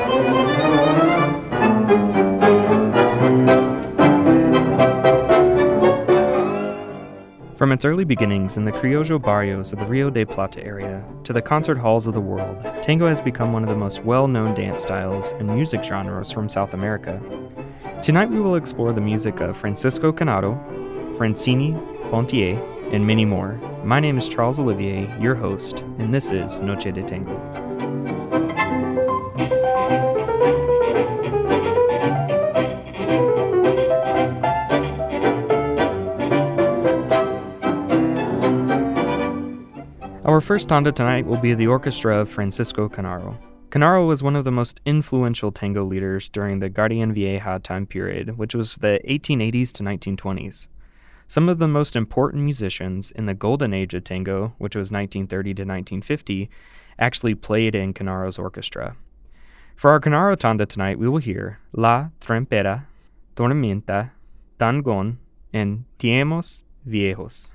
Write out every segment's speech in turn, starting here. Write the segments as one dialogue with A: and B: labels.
A: From its early beginnings in the criollo barrios of the Rio de Plata area to the concert halls of the world, tango has become one of the most well-known dance styles and music genres from South America. Tonight we will explore the music of Francisco Canaro, Francini Pontier, and many more. My name is Charles Olivier, your host, and this is Noche de Tango. Our first tanda tonight will be the orchestra of Francisco Canaro. Canaro was one of the most influential tango leaders during the Guardian Vieja time period, which was the 1880s to 1920s. Some of the most important musicians in the golden age of tango, which was 1930 to 1950, actually played in Canaro's orchestra. For our Canaro tanda tonight, we will hear La Trompeta, Tormenta, Tangon, and Tiempos Viejos.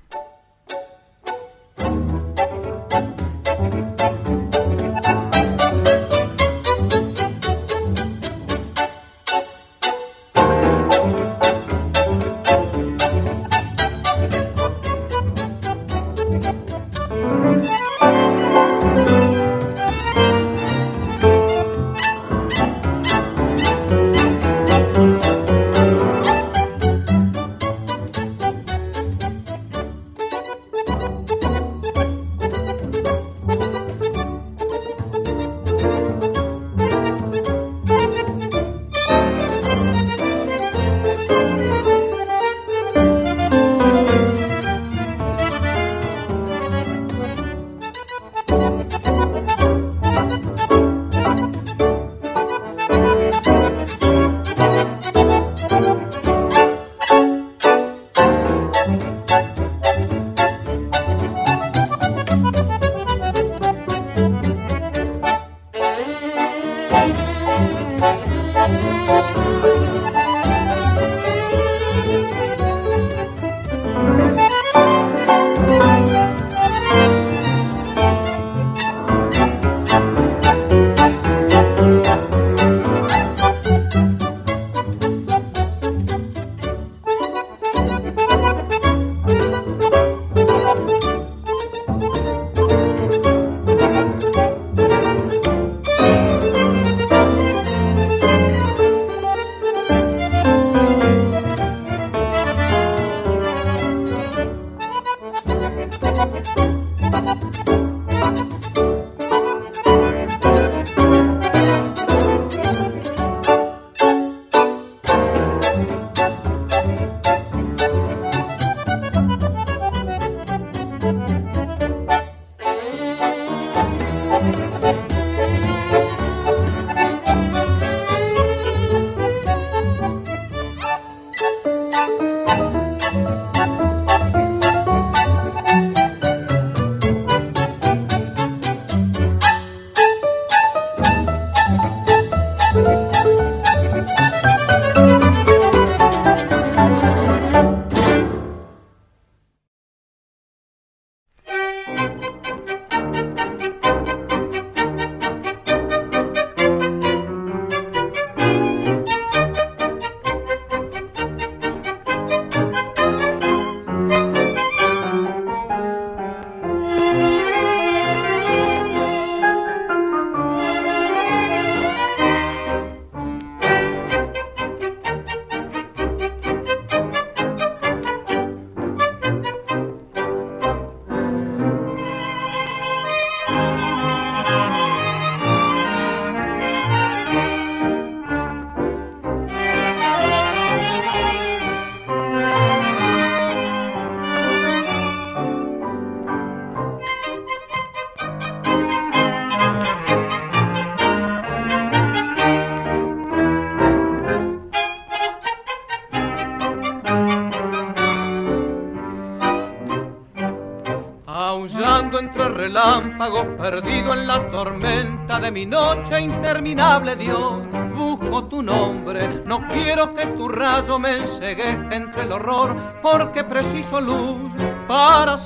B: Entre relámpagos, perdido en la tormenta de mi noche interminable, Dios, busco tu nombre. No quiero que tu rayo me enceguezca entre el horror, porque preciso luz para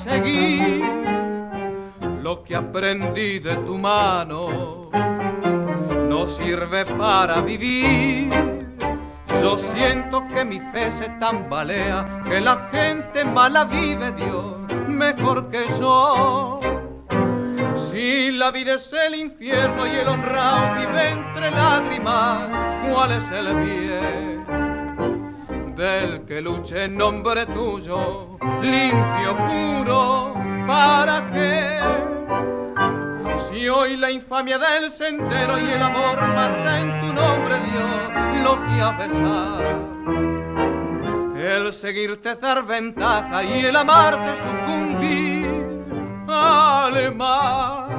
B: seguir lo que aprendí de tu mano. No no sirve para vivir. Yo siento que mi fe se tambalea, que la gente mala vive, Dios, mejor que yo. Si la vida es el infierno y el honrado vive entre lágrimas, ¿cuál es el bien del que luche en nombre tuyo, limpio, puro? ¿Para qué? Si hoy la infamia del sendero y el amor mata en tu nombre, Dios, lo que a pesar, el seguirte dar ventaja y el amarte sucumbir al mal.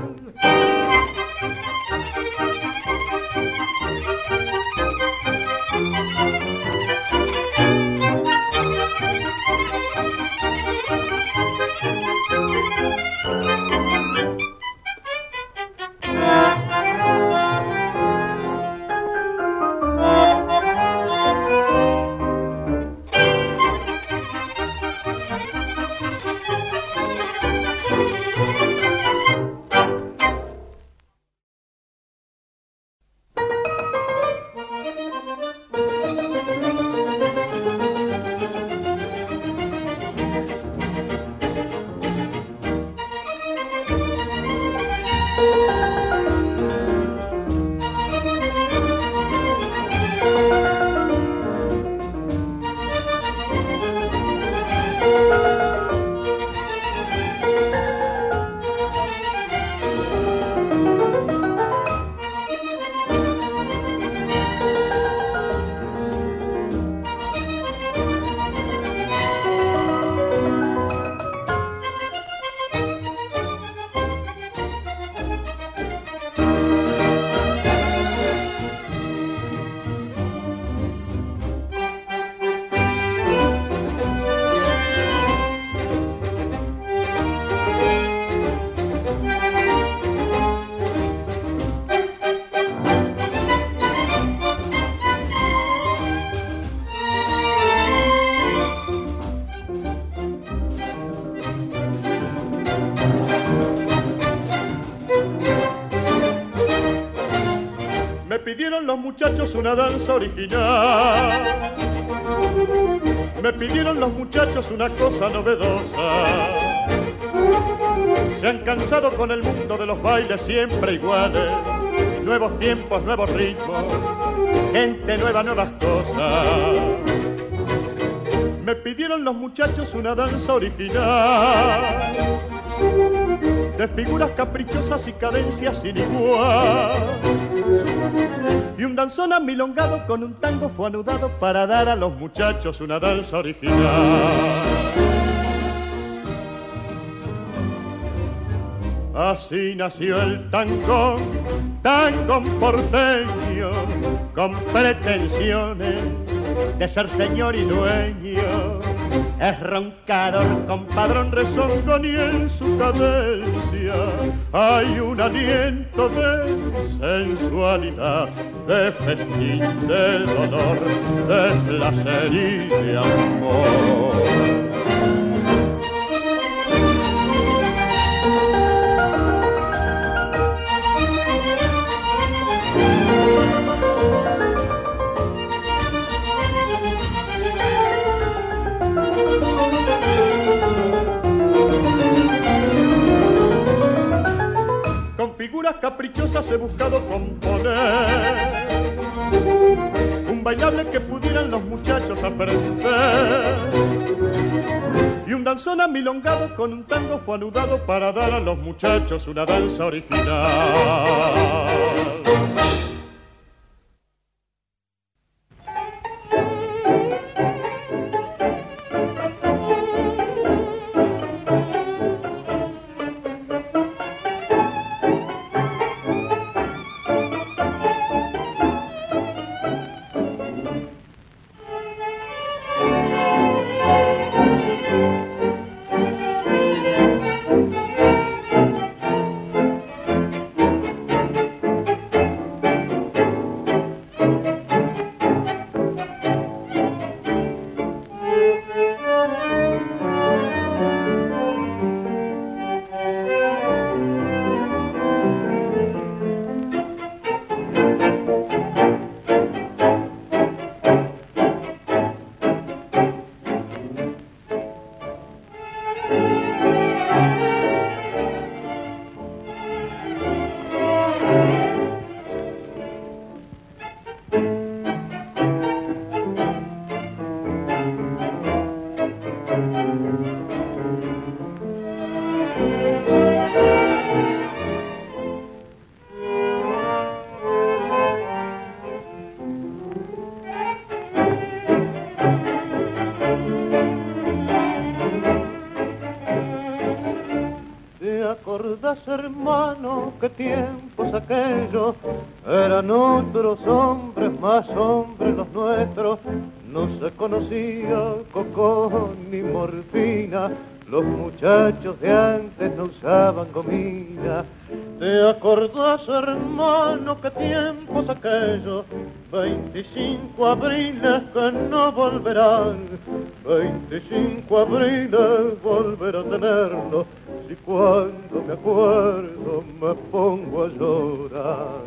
C: pidieron los muchachos una danza original. Me pidieron los muchachos una cosa novedosa. Se han cansado con el mundo de los bailes siempre iguales. Nuevos tiempos, nuevos ritmos, gente nueva, nuevas cosas. Me pidieron los muchachos una danza original, de figuras caprichosas y cadencias sin igual, y un danzón amilongado con un tango fue anudado para dar a los muchachos una danza original. Así nació el tangón, tangón porteño, con pretensiones de ser señor y dueño. Es roncador con padrón rezongón y en su cadencia hay un aliento de sensualidad, de festín, de dolor, de placer y de amor. Con figuras caprichosas he buscado componer un bailable que pudieran los muchachos aprender, y un danzón amilongado con un tango fue anudado para dar a los muchachos una danza original. acordás, hermano, qué tiempos aquellos? Eran otros hombres, más hombres los nuestros. No se conocía coco ni morfina. Los muchachos de antes no usaban gomina. ¿Te acordás, hermano, qué tiempos aquellos? 25 abriles que no volverán. 25 abriles volver a tenerlos. Si cuando me acuerdo me pongo a llorar.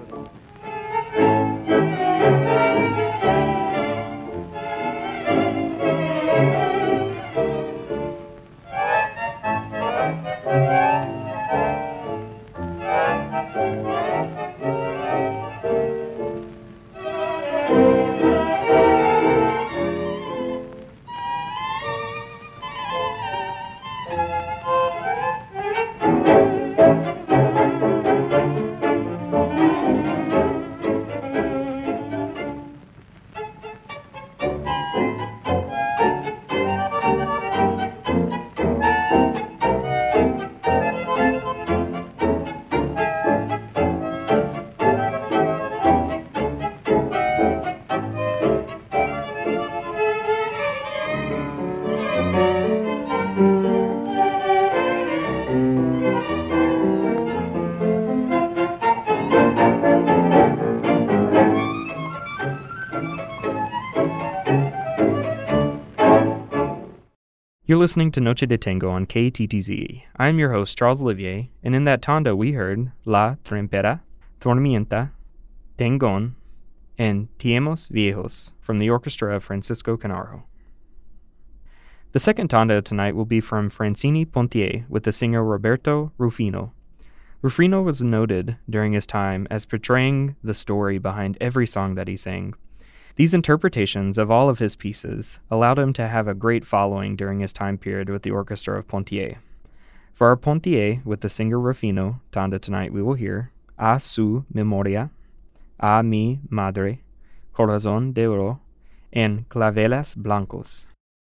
A: You're listening to Noche de Tango on KTTZ. I'm your host, Charles Olivier, and in that tanda we heard La Trompeta, Tormenta, Tangon, and Tiempos Viejos from the orchestra of Francisco Canaro. The second tanda tonight will be from Francini Pontier with the singer Roberto Rufino. Rufino was noted during his time as portraying the story behind every song that he sang. These interpretations of all of his pieces allowed him to have a great following during his time period with the orchestra of Pontier. For our Pontier with the singer Rufino tanda tonight, we will hear A Su Memoria, A Mi Madre, Corazón de Oro, and Claveles Blancos.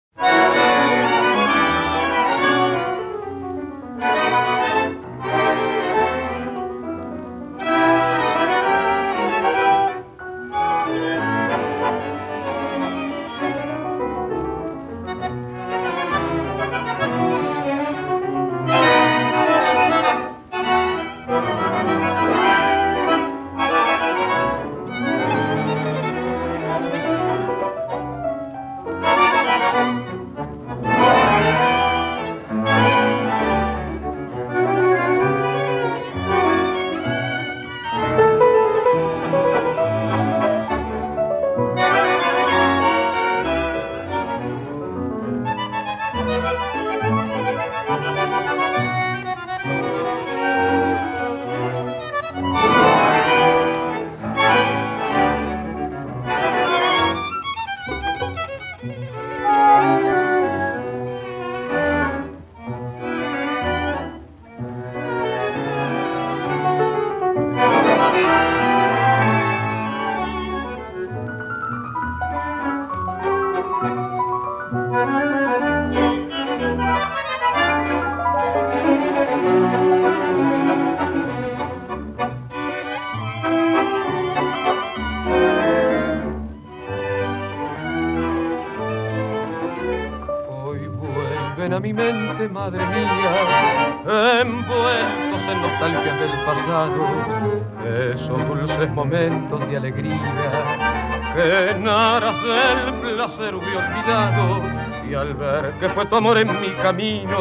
B: A mi mente, madre mía, envueltos en nostalgia del pasado, esos dulces momentos de alegría que en aras del placer hube olvidado, y al ver que fue tu amor en mi camino,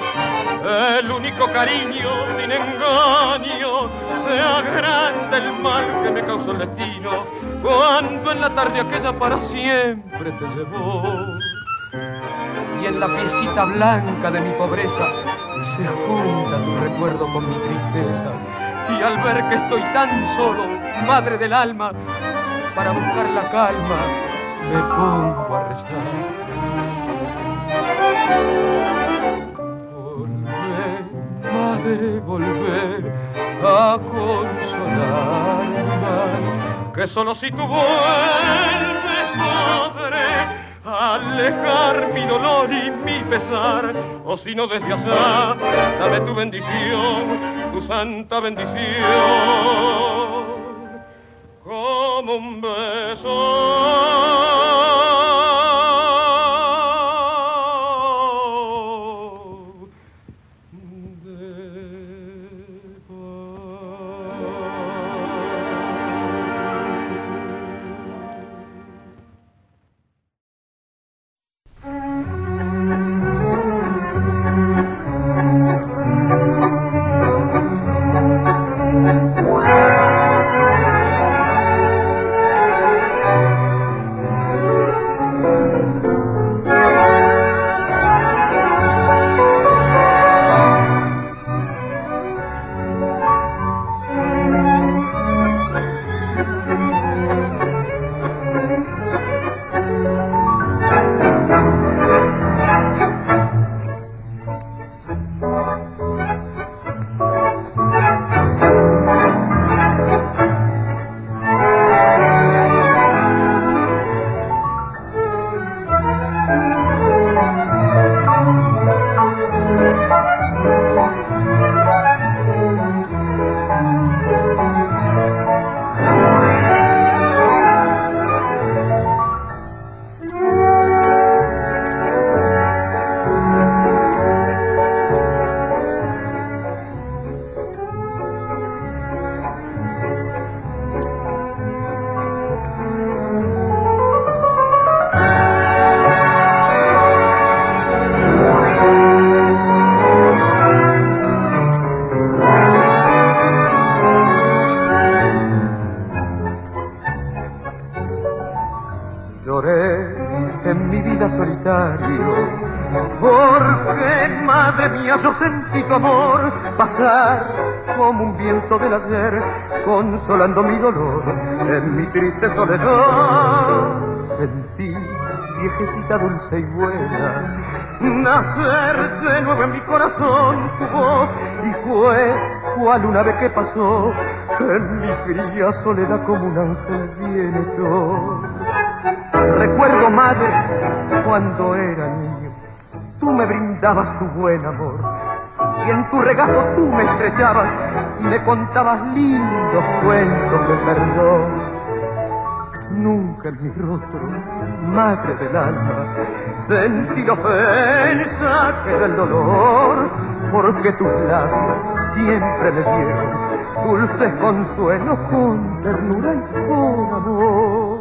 B: el único cariño sin engaño, se agranda el mal que me causó el destino, cuando en la tarde aquella para siempre te llevó. Y en la piecita blanca de mi pobreza se junta tu recuerdo con mi tristeza. Y al ver que estoy tan solo, madre del alma, para buscar la calma me pongo a rezar. Volver, madre, volver a consolarme, que solo si tú vuelves podré alejar mi dolor y mi pesar, o si no desde allá, dame tu bendición,
D: tu santa bendición, como un beso.
E: Porque, madre mía, yo sentí tu amor pasar como un viento del ayer, consolando mi dolor en mi triste soledad. Sentí, viejecita dulce y buena, nacer de nuevo en mi corazón tu voz, y fue cual una vez que pasó en mi fría soledad como un ángel viene yo. Recuerdo, madre, cuando era niño, tú me brindabas tu buen amor, y en tu regazo tú me estrechabas y me contabas lindos cuentos de perdón. Nunca en mi rostro, madre del alma, sentí la ofensa que del dolor, porque tus labios siempre me dieron dulces consuelos con ternura y con amor.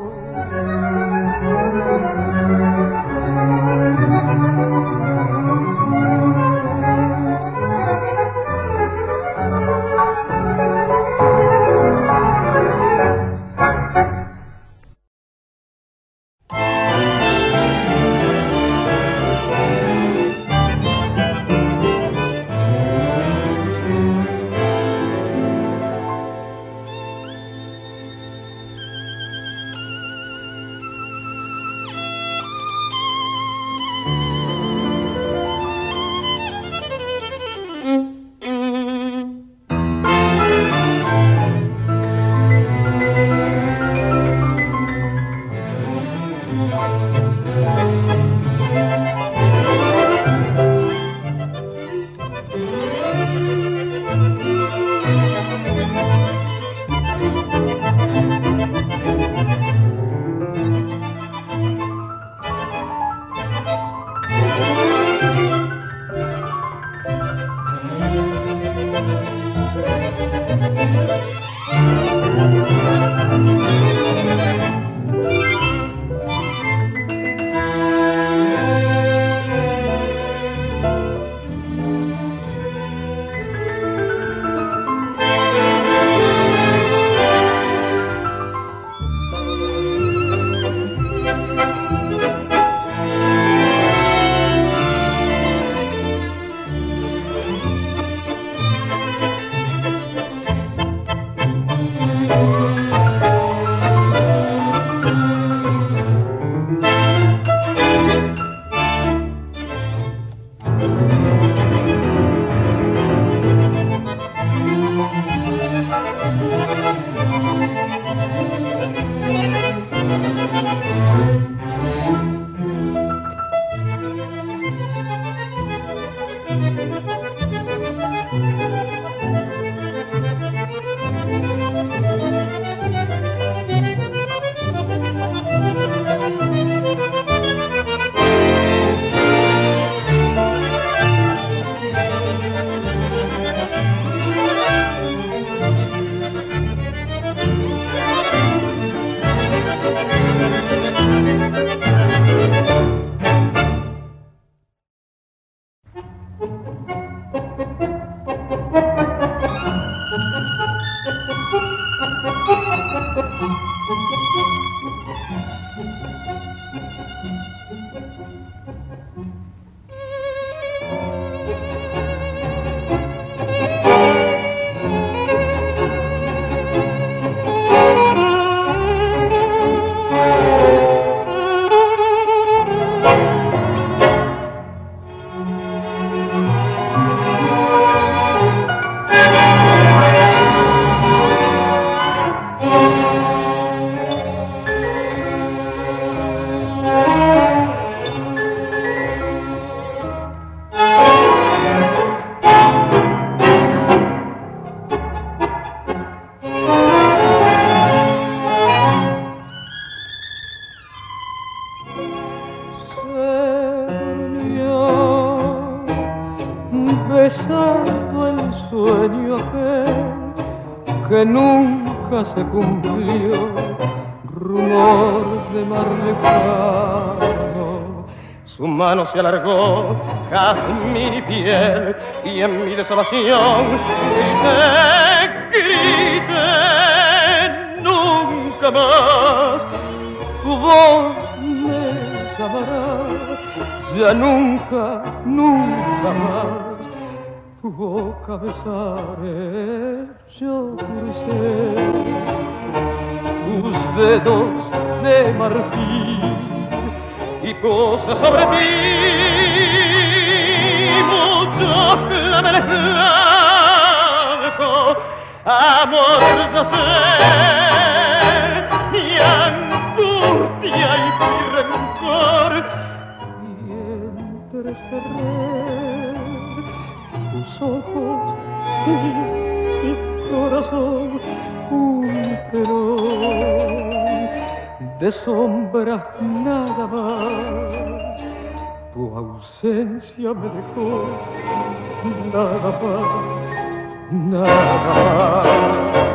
B: besando el sueño que nunca se cumplió, rumor de mar lejano. Su mano se alargó, jazmín y piel, y en mi desolación grité, nunca más. Tu voz me llamará, ya nunca, nunca más. Tu boca besaré, yo crucé tus dedos de marfil y puse sobre ti muchos claveles blancos, amor de sed y angustia y rencor, y entrecerré tus ojos y mi corazón, un telón de sombras nada más. Tu ausencia me dejó nada más, nada más.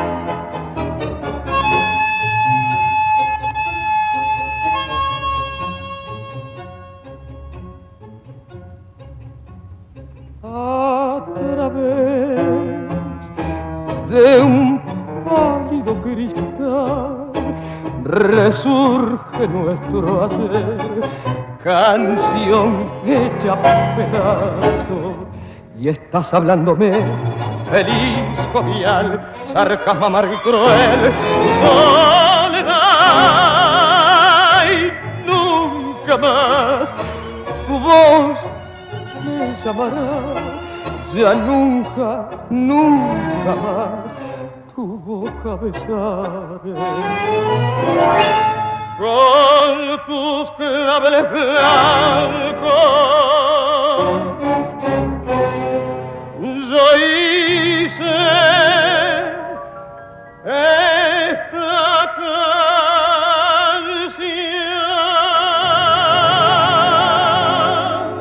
B: De un pálido cristal resurge nuestro hacer, canción hecha pedazos, y estás hablándome feliz, jovial, sarcasmo amargo y cruel, tu soledad y nunca más tu voz me llamará, ya nunca, nunca más tu boca besaré. Con tus claveles blancos yo hice esta canción.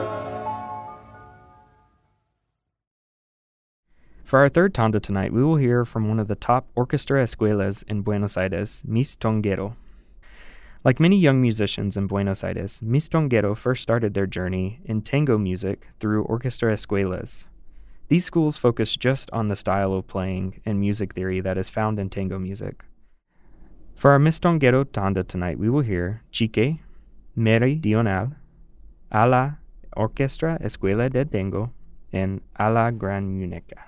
A: For our third tanda tonight, we will hear from one of the top orchestra escuelas in Buenos Aires, Mis Tonguero. Like many young musicians in Buenos Aires, Mis Tonguero first started their journey in tango music through orchestra escuelas. These schools focus just on the style of playing and music theory that is found in tango music. For our Mis Tonguero tanda tonight, we will hear Chique, Meridional, A la Orquestra Escuela de Tango, and A la Gran Muñeca.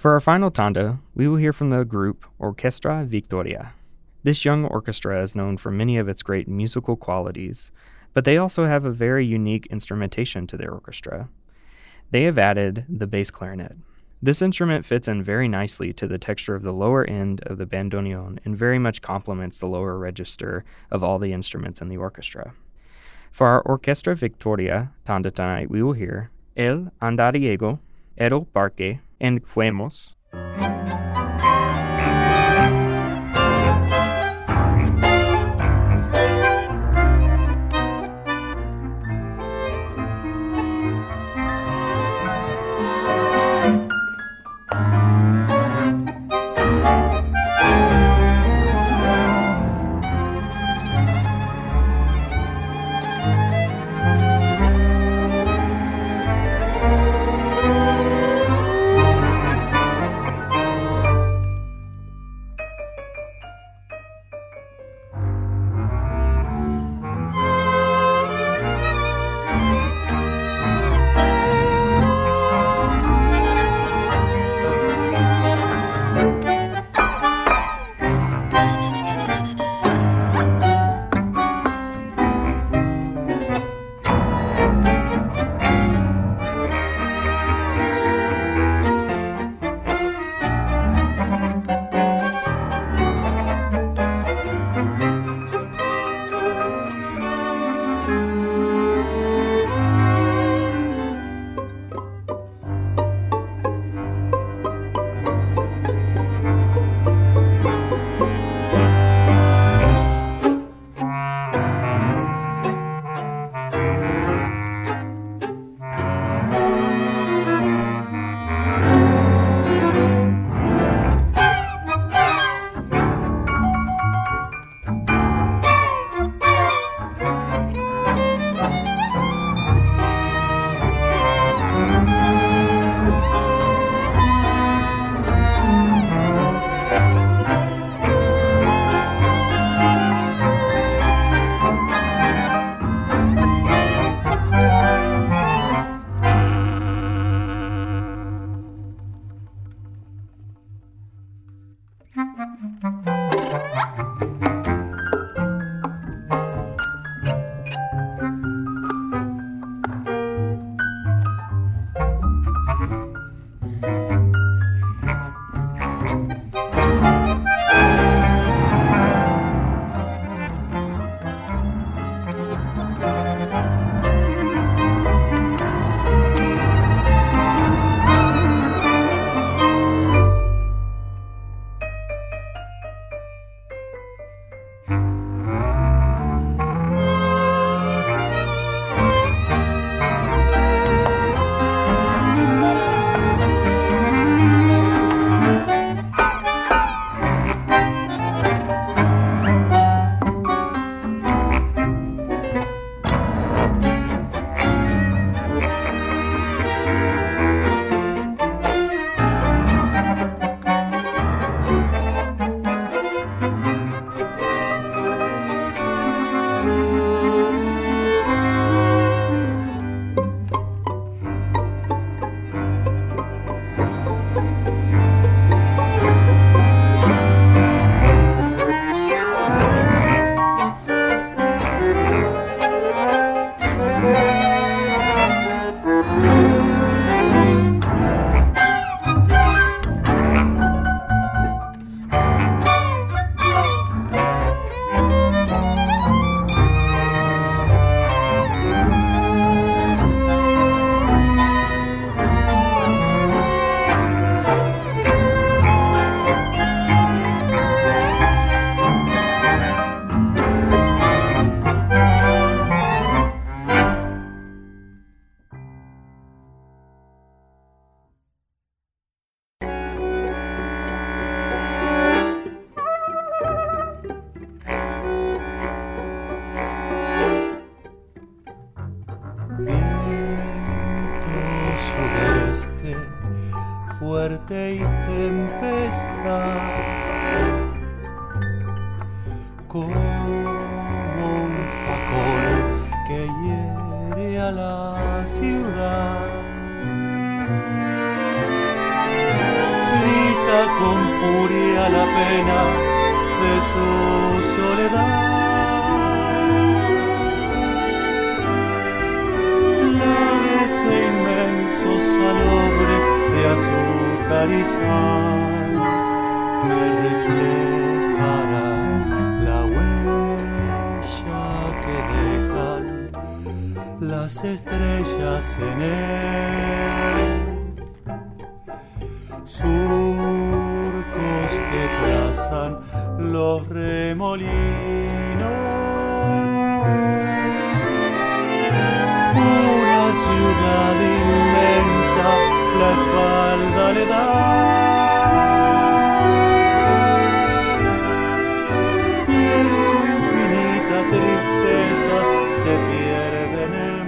A: For our final tanda, we will hear from the group Orquestra Victoria. This young orchestra is known for many of its great musical qualities, but they also have a very unique instrumentation to their orchestra. They have added the bass clarinet. This instrument fits in very nicely to the texture of the lower end of the bandoneon and very much complements the lower register of all the instruments in the orchestra. For our Orquestra Victoria tanda tonight, we will hear El Andariego, El Parque, and Fuemos.
F: fuerte y tempestad, como un facón que hiere a la ciudad. pena de su soledad. La de ese inmenso salobre de azúcar y sal que reflejará la huella que dejan las estrellas en él. Surcos que trazan los remolinos. Una ciudad inmensa la espalda le da. Y en su infinita tristeza se pierde en el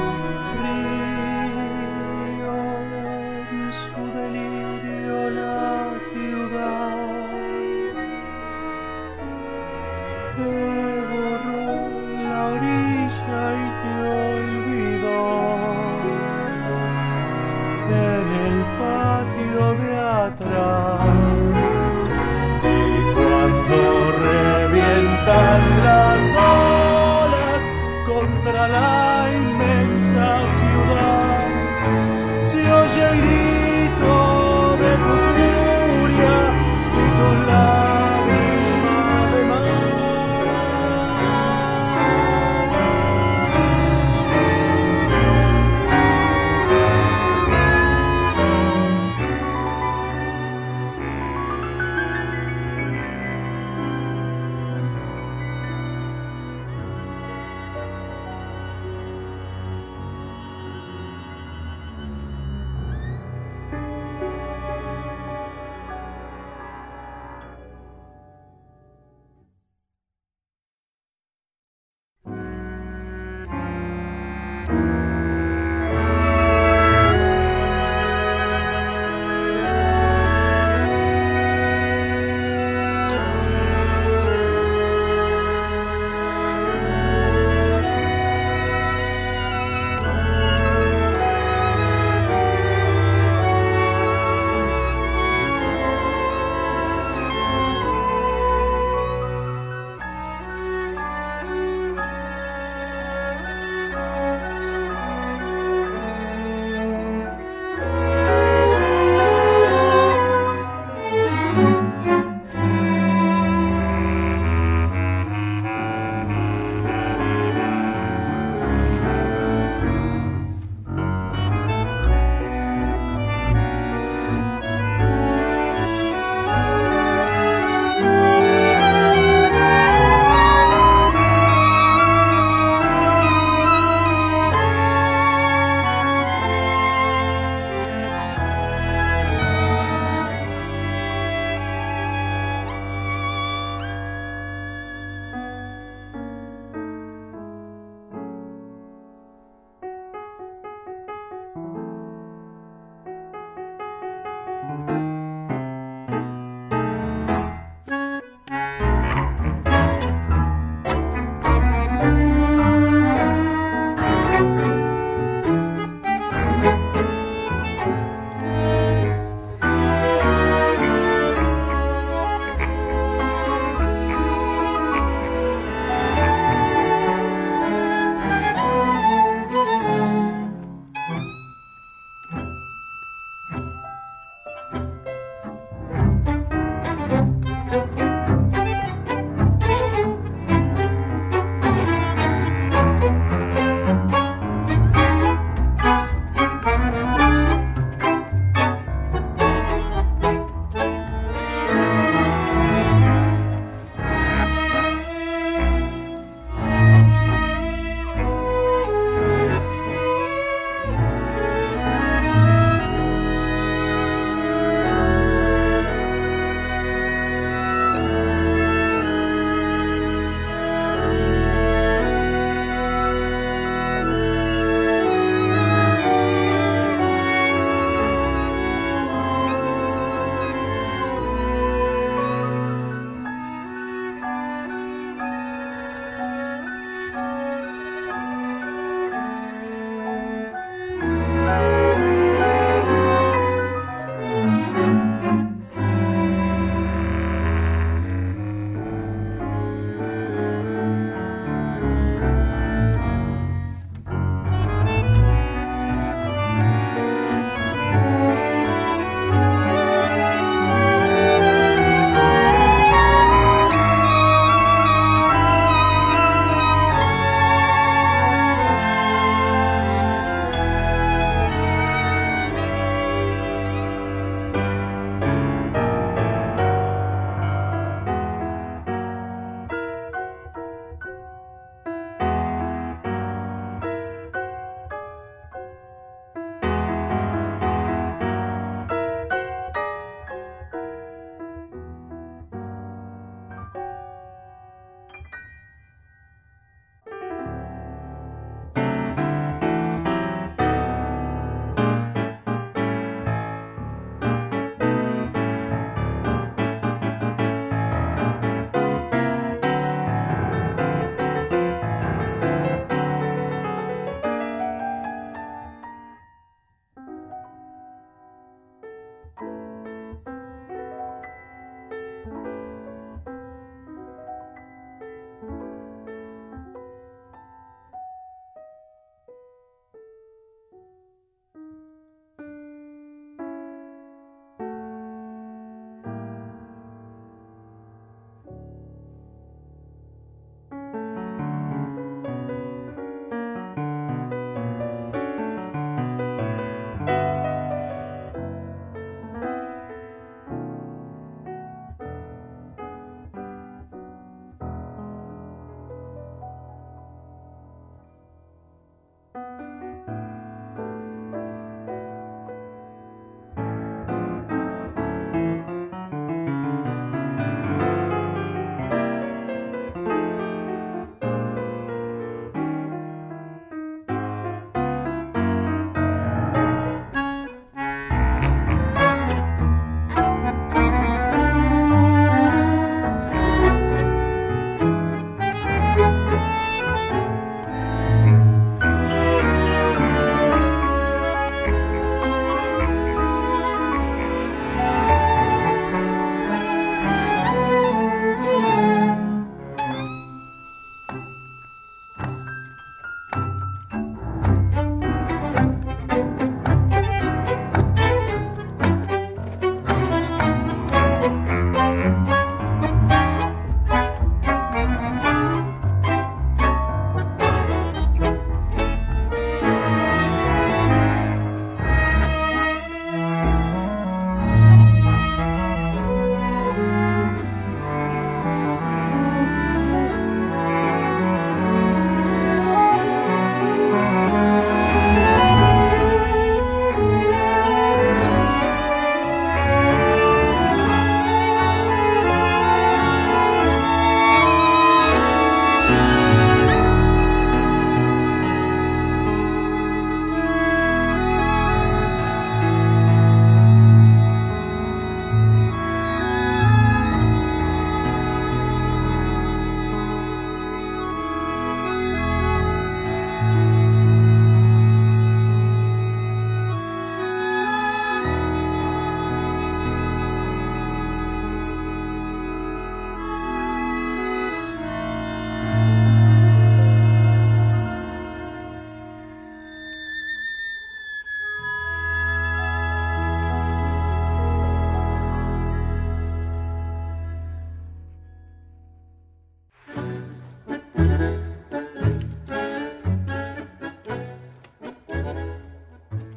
F: río en su delirio la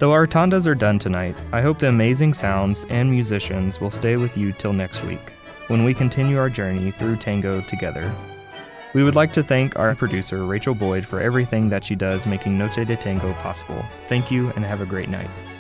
A: Though our tandas are done tonight, I hope the amazing sounds and musicians will stay with you till next week, when we continue our journey through tango together. We would like to thank our producer, Rachel Boyd, for everything that she does making Noche de Tango possible. Thank you and have a great night.